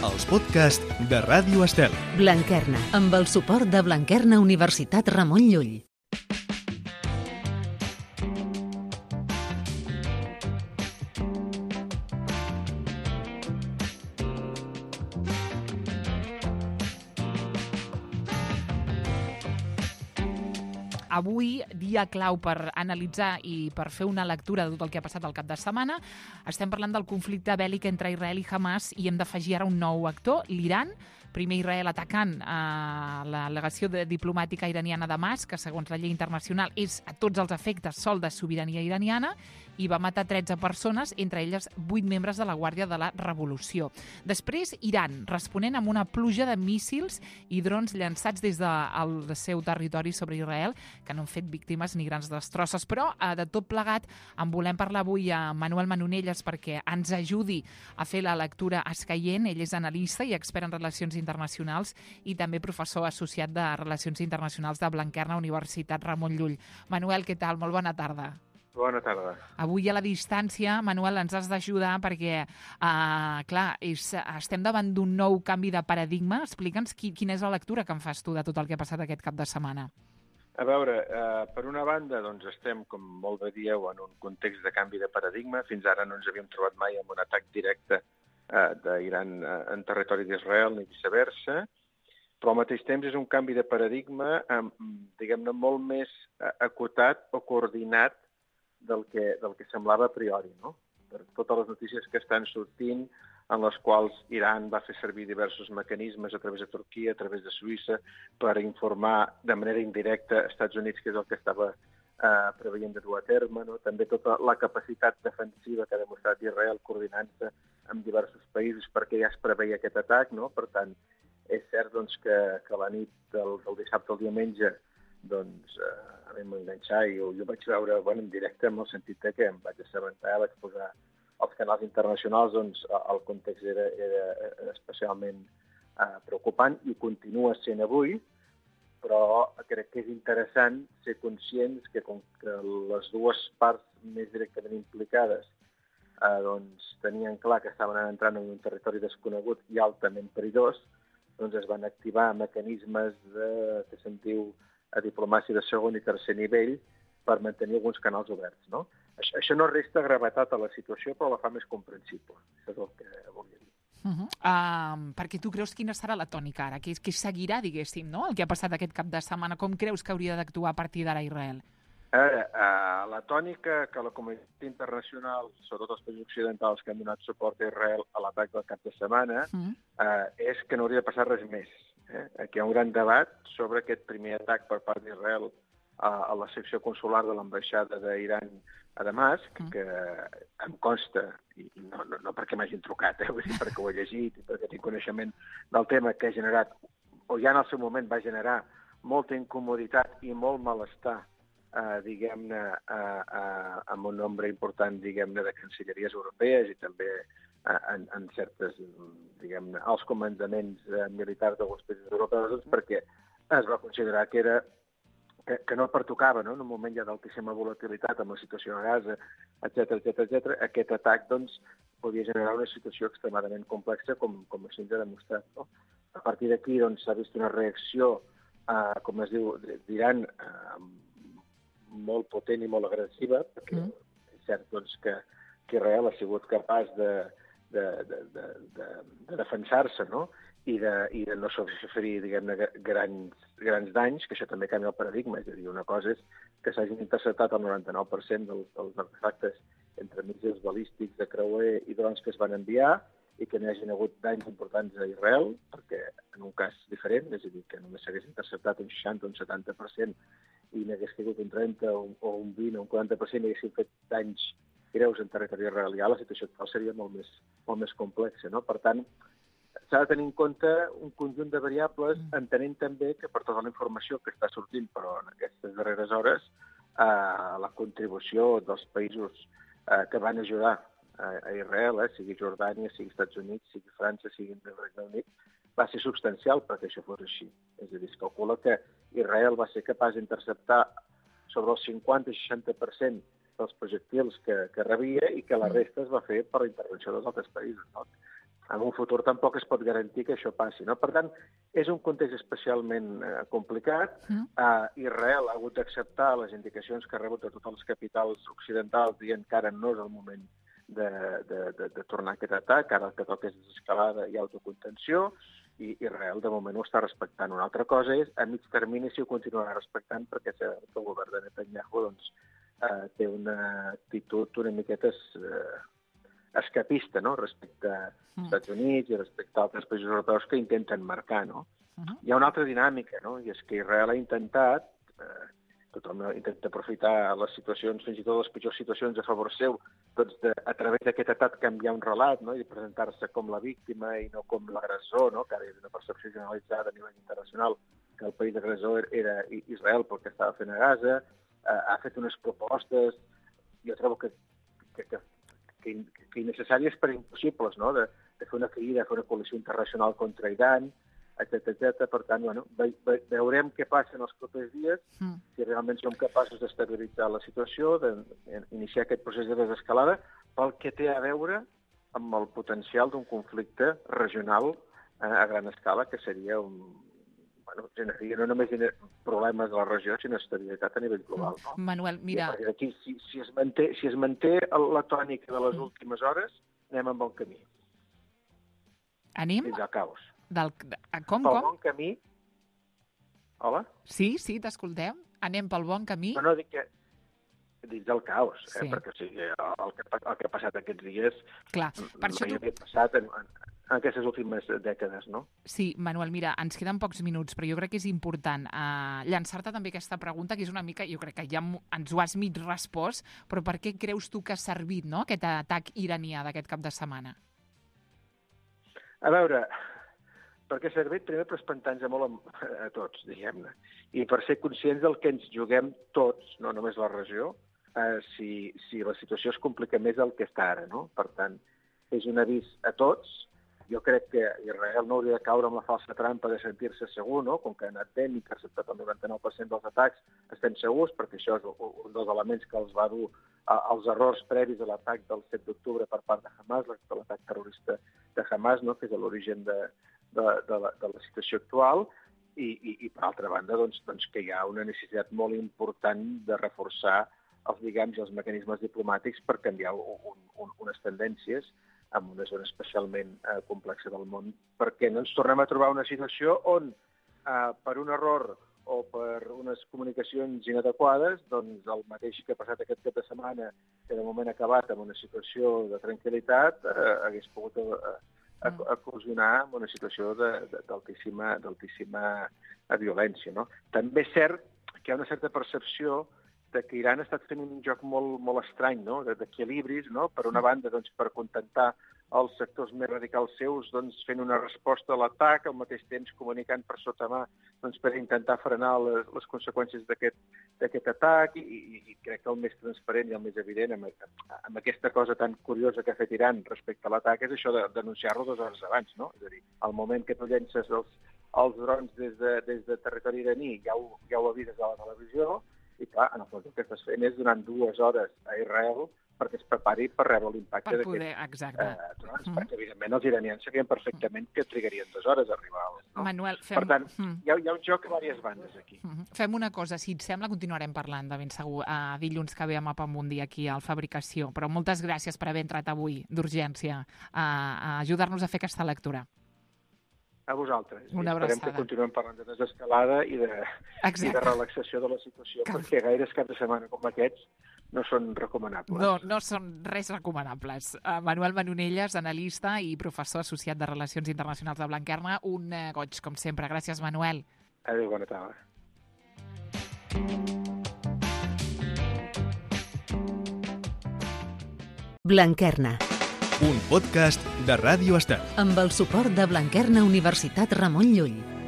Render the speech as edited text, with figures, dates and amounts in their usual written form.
els podcasts de Ràdio Estel. Blanquerna, amb el suport de Blanquerna Universitat Ramon Llull. Avui, dia clau per analitzar i per fer una lectura de tot el que ha passat al cap de setmana. Estem parlant del conflicte bèl·lic entre Israel i Hamas i hem d'afegir ara un nou actor, l'Iran. Primer Israel atacant la legació diplomàtica iraniana de Damasc, que segons la llei internacional és a tots els efectes sol de sobirania iraniana, i va matar 13 persones, entre elles 8 membres de la Guàrdia de la Revolució. Després, Iran, responent amb una pluja de míssils i drons llançats des del seu territori sobre Israel, que no han fet víctimes ni grans destrosses. Però, de tot plegat, en volem parlar avui a Manuel Manonelles perquè ens ajudi a fer la lectura escaient. Ell és analista i expert en relacions internacionals i també professor associat de Relacions Internacionals de Blanquerna Universitat Ramon Llull. Manuel, què tal? Molt bona tarda. Bona tarda. Avui a la distància, Manuel, ens has d'ajudar perquè, estem davant d'un nou canvi de paradigma. Explica'ns quina és la lectura que en fas tu de tot el que ha passat aquest cap de setmana. A veure, per una banda, doncs estem, com molt bé dieu, en un context de canvi de paradigma. Fins ara no ens havíem trobat mai amb un atac directe d'Iran en territori d'Israel ni viceversa, però al mateix temps és un canvi de paradigma, diguem-ne, molt més acotat o coordinat del que semblava a priori, no? Per totes les notícies que estan sortint, en les quals Iran va fer servir diversos mecanismes a través de Turquia, a través de Suïssa, per informar de manera indirecta als Estats Units, que és el que estava preveient de dur a terme, no? També tota la capacitat defensiva que ha demostrat Israel coordinant-se amb diversos països perquè ja es preveia aquest atac, no? Per tant, és cert doncs, que la nit del dissabte al diumenge doncs, a mi m'enganxar i jo vaig veure en directe en el sentit que em vaig assabentar, vaig posar als canals internacionals, doncs el context era especialment preocupant i continua sent avui, però crec que és interessant ser conscients que com que les dues parts més directament implicades doncs, tenien clar que estaven entrant en un territori desconegut i altament perillós, doncs es van activar mecanismes que se'n diu a diplomàcia de segon i tercer nivell per mantenir alguns canals oberts, no? Això no resta gravetat a la situació, però la fa més comprensible. Això és el que volia dir. Perquè tu creus quina serà la tònica ara? Que seguirà, diguéssim, no? El que ha passat aquest cap de setmana. Com creus que hauria d'actuar a partir d'ara Israel? La tònica que la comunitat internacional, sobretot els països occidentals que han donat suport a Israel a l'atac del cap de setmana, és que no hauria de passar res més. Aquí hi ha un gran debat sobre aquest primer atac per part d'Israel a la secció consular de l'ambaixada d'Iran a Damasc, que em consta, i no perquè m'hagin trucat, vull dir, perquè ho he llegit i perquè tinc coneixement del tema, que ha generat, o ja en el seu moment va generar molta incomoditat i molt malestar, diguem-ne, amb un nombre important, diguem-ne, de cancelleries europees i també en certes, diguem-ne, als comandaments militars d'alguns països europeus, perquè es va considerar que no pertocava, no? En un moment ja d'altíssima volatilitat amb la situació a Gaza, etc. Aquest atac, doncs, podia generar una situació extremadament complexa, com així ens ha demostrat, no? A partir d'aquí, doncs, s'ha vist una reacció, com es diu, d'Iran, molt potent i molt agressiva, perquè és cert, doncs, que Israel ha sigut capaç de defensar-se, no? I de no sofrir, diguem-ne, grans danys, que això també canvia el paradigma. És a dir, una cosa és que s'hagin interceptat el 99% dels artefactes entre míssils balístics de creuer i drons que es van enviar i que no hi hagin hagut danys importants a Israel, perquè en un cas diferent, és a dir, que només s'hagués interceptat un 60 o un 70% i n'hagués caigut un 30 o un 20 o un 40% i haguessin fet danys greus en territori israelià, la situació actual seria molt més complexa, no? Per tant, s'ha de tenir en compte un conjunt de variables, entenent també que per tota la informació que està sortint, però en aquestes darreres hores, la contribució dels països que van ajudar a Israel, sigui Jordània, sigui Estats Units, sigui França, sigui el Regne Unit, va ser substancial perquè això fos així. És a dir, es calcula que Israel va ser capaç d'interceptar sobre el 50-60% dels projectils que rebia i que la resta es va fer per la intervenció dels altres països, no? en un futur tampoc es pot garantir que això passi, no? Per tant, és un context especialment complicat. Israel ha hagut d'acceptar les indicacions que ha rebut de tots els capitals occidentals dient que ara no és el moment de tornar a aquest atac, ara el que toca és desescalada i autocontenció, i Israel de moment ho està respectant. Una altra cosa és, a mig termini, si ho continuarà respectant, perquè el govern de Netanyahu té una actitud una miqueta escapista, no?, respecte als Estats Units i respecte a altres països europeus que intenten marcar, no? Hi ha una altra dinàmica, no?, i és que Israel ha intentat, tothom intenta aprofitar les situacions, fins i tot les pitjors situacions a favor seu, doncs a través d'aquest atac canviar un relat, no?, i presentar-se com la víctima i no com l'agressor, no?, que ara és una percepció generalitzada a nivell internacional que el país agressor era Israel pel que estava fent a Gaza, ha fet unes propostes, jo trobo que innecessàries per impossibles, no?, de fer una crida, fer una coalició internacional contra Iran, etc. Per tant, veurem què passa en els propers dies, si realment som capaços d'estabilitzar la situació, d'iniciar aquest procés de desescalada, pel que té a veure amb el potencial d'un conflicte regional a gran escala, que seria generaria no només problemes de la regió, sinó estabilitat a nivell global. No? Manuel, mira... I aquí, si es manté la tònica de les últimes hores, anem en bon camí. Anem? Fins al caos. Com? Pel bon camí... Hola? Sí, t'escoltem. Anem pel bon camí? No, dic que dins del caos, perquè el que ha passat aquests dies clar, per això havia passat en aquestes últimes dècades, no? Sí, Manuel, mira, ens queden pocs minuts, però jo crec que és important llançar-te també aquesta pregunta, que és una mica, jo crec que ja ens ho has mig respost, però per què creus tu que ha servit, no?, aquest atac iranià d'aquest cap de setmana? A veure, perquè ha servit primer per espantar-nos molt a tots, diguem-ne, i per ser conscients del que ens juguem tots, no només la regió, si la situació es complica més del que està ara, no? Per tant, és un avís a tots. Jo crec que Israel no hauria de caure amb la falsa trampa de sentir-se segur, no?, com que ha anat ben i que ha acceptat el 99% dels atacs, estem segurs, perquè això és un dels elements que els va dur als errors previs a l'atac del 7 d'octubre per part de Hamas, l'atac terrorista de Hamas, no?, que és l'origen de la situació actual, i per altra banda, doncs que hi ha una necessitat molt important de reforçar els lligams i els mecanismes diplomàtics per canviar unes tendències en una zona especialment complexa del món, perquè no ens tornem a trobar una situació on, per un error o per unes comunicacions inadequades, doncs el mateix que ha passat aquest cap de setmana, que de moment ha acabat amb una situació de tranquil·litat, hagués pogut eclosionar en una situació d'altíssima violència, no? També és cert que hi ha una certa percepció de que Iran ha estat fent un joc molt estrany, no?, d'equilibris, no?, per una banda, doncs, per contentar els sectors més radicals seus, doncs, fent una resposta a l'atac, al mateix temps comunicant per sota mà, doncs, per intentar frenar les conseqüències d'aquest atac, i crec que el més transparent i el més evident amb aquesta cosa tan curiosa que ha fet Iran respecte a l'atac és això de denunciar-lo 2 hores abans, no? És a dir, al moment que tu llences els drons des de territori iraní, ja ho avises a la televisió, i clar, en el fons el que estàs fent és donant 2 hores a Israel perquè es prepari per rebre l'impacte d'aquests drons, perquè evidentment els iranians sabien perfectament que trigarien 2 hores a arribar. No? Manuel, per tant, hi ha un joc a diverses bandes aquí. Fem una cosa, si et sembla continuarem parlant de ben segur dilluns que ve a Mapamundi aquí al Fabricació, però moltes gràcies per haver entrat avui d'urgència a ajudar-nos a fer aquesta lectura. A vosaltres. Una abraçada. Esperem que continuem parlant de desescalada i de relaxació de la situació, perquè gaires cap de setmana com aquests no són recomanables. No són res recomanables. Manuel Manonelles, analista i professor associat de Relacions Internacionals de Blanquerna, un goig, com sempre. Gràcies, Manuel. Adéu, bona tarda. Blanquerna. Un podcast de Ràdio Estel. Amb el suport de Blanquerna Universitat Ramon Llull.